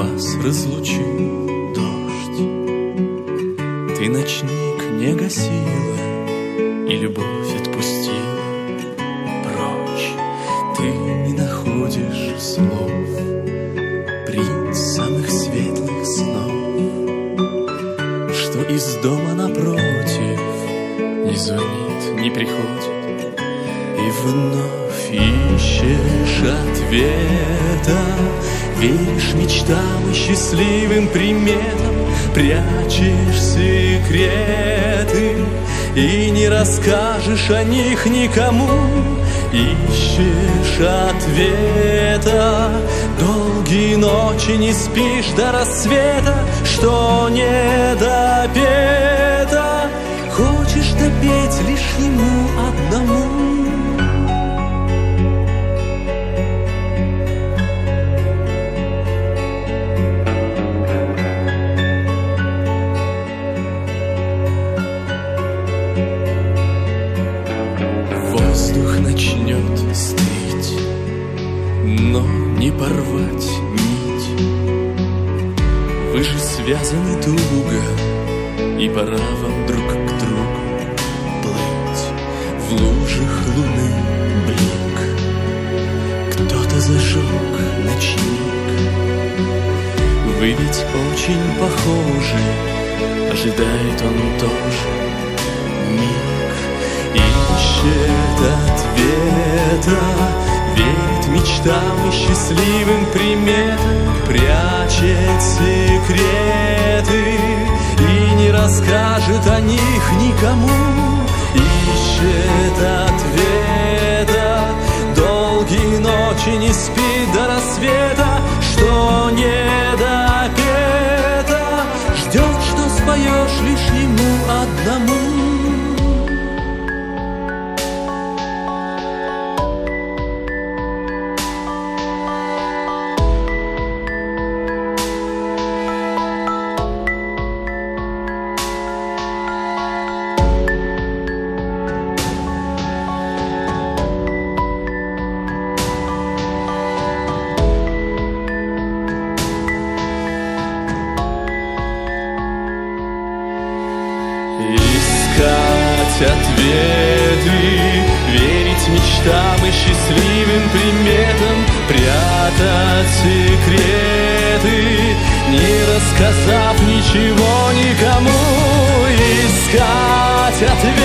вас разлучил дождь. Ты ночник не гасила и любовь отпустила прочь. Ты не находишь слов, принц самых светлых снов, что из дома напротив не звонит, не приходит, и вновь ищешь ответа. Веришь мечтам и счастливым приметам, прячешь секреты и не расскажешь о них никому. Ищешь ответа, долгие ночи не спишь до рассвета, что не допето. Хочешь допеть лишь ему одному. Воздух начнет стыть, но не порвать нить. Вы же связаны туго, и пора вам друг к другу плыть. В лужах луны блик, кто-то зажег ночник. Вы ведь очень похожи, ожидает он тоже миг. Ищет ответа, верит мечтам и счастливым приметам, прячет секреты и не расскажет о них никому. Ищет ответа, долгие ночи не спит до рассвета, что не допето. Ждет, что споешь лишь ему одному. Искать ответы, верить мечтам и счастливым приметам, прятать секреты, не рассказав ничего никому. Искать ответы,